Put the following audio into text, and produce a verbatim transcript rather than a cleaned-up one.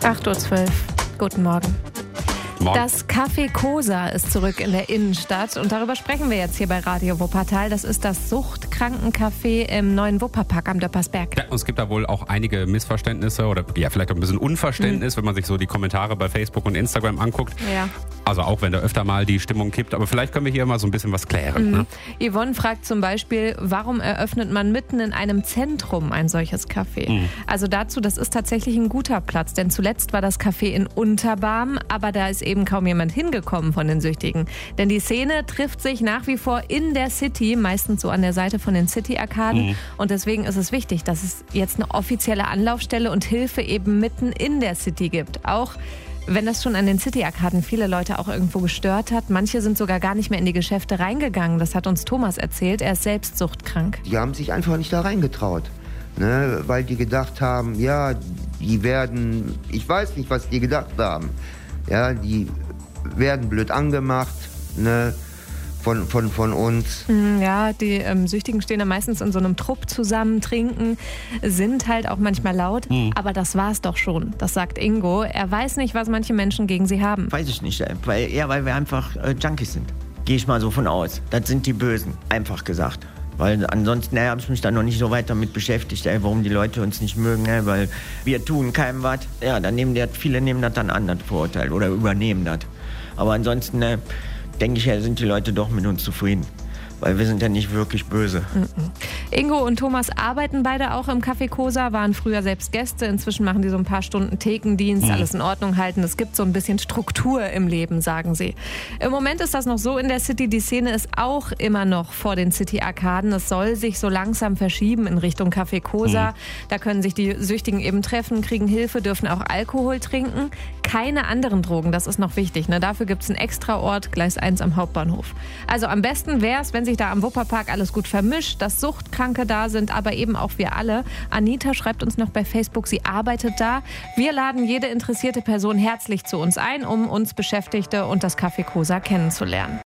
acht Uhr zwölf. Guten Morgen. Morgen. Das Café Cosa ist zurück in der Innenstadt und darüber sprechen wir jetzt hier bei Radio Wuppertal. Das ist das Suchtkrankencafé im neuen Wupperpark am Döppersberg. Ja, und es gibt da wohl auch einige Missverständnisse oder ja, vielleicht auch ein bisschen Unverständnis, mhm. wenn man sich so die Kommentare bei Facebook und Instagram anguckt. Ja. Also auch wenn da öfter mal die Stimmung kippt. Aber vielleicht können wir hier mal so ein bisschen was klären. Mhm. Ne? Yvonne fragt zum Beispiel, warum eröffnet man mitten in einem Zentrum ein solches Café? Mhm. Also dazu, das ist tatsächlich ein guter Platz, denn zuletzt war das Café in Unterbarm, aber da ist eben kaum jemand hingekommen von den Süchtigen. Denn die Szene trifft sich nach wie vor in der City, meistens so an der Seite von den City-Arkaden. Mhm. Und deswegen ist es wichtig, dass es jetzt eine offizielle Anlaufstelle und Hilfe eben mitten in der City gibt. Auch wenn das schon an den City-Arkaden viele Leute auch irgendwo gestört hat. Manche sind sogar gar nicht mehr in die Geschäfte reingegangen. Das hat uns Thomas erzählt. Er ist selbst suchtkrank. Die haben sich einfach nicht da reingetraut. Ne? Weil die gedacht haben, ja, die werden, ich weiß nicht, was die gedacht haben. Ja, die werden blöd angemacht, ne? Von, von, von uns. Ja, die ähm, Süchtigen stehen da meistens in so einem Trupp zusammen, trinken, sind halt auch manchmal laut. Mhm. Aber das war's doch schon, das sagt Ingo. Er weiß nicht, was manche Menschen gegen sie haben. Weiß ich nicht, weil, eher weil wir einfach äh, Junkies sind. Gehe ich mal so von aus. Das sind die Bösen, einfach gesagt. Weil ansonsten habe ich mich da noch nicht so weit damit beschäftigt, ey, warum die Leute uns nicht mögen, ey, weil wir tun keinem was. Ja, dann nehmen die, viele nehmen das dann an, das Vorurteil, oder übernehmen das. Aber ansonsten äh, denke ich, ja, sind die Leute doch mit uns zufrieden. Weil wir sind ja nicht wirklich böse. Ingo und Thomas arbeiten beide auch im Café Cosa, waren früher selbst Gäste. Inzwischen machen die so ein paar Stunden Thekendienst, mhm. alles in Ordnung halten. Es gibt so ein bisschen Struktur im Leben, sagen sie. Im Moment ist das noch so in der City. Die Szene ist auch immer noch vor den City-Arkaden. Es soll sich so langsam verschieben in Richtung Café Cosa. Mhm. Da können sich die Süchtigen eben treffen, kriegen Hilfe, dürfen auch Alkohol trinken. Keine anderen Drogen, das ist noch wichtig. Ne? Dafür gibt es einen extra Ort, Gleis eins am Hauptbahnhof. Also am besten wäre es, wenn sich da am Wupperpark alles gut vermischt, dass Suchtkranke da sind, aber eben auch wir alle. Anita schreibt uns noch bei Facebook, sie arbeitet da. Wir laden jede interessierte Person herzlich zu uns ein, um uns Beschäftigte und das Café Cosa kennenzulernen.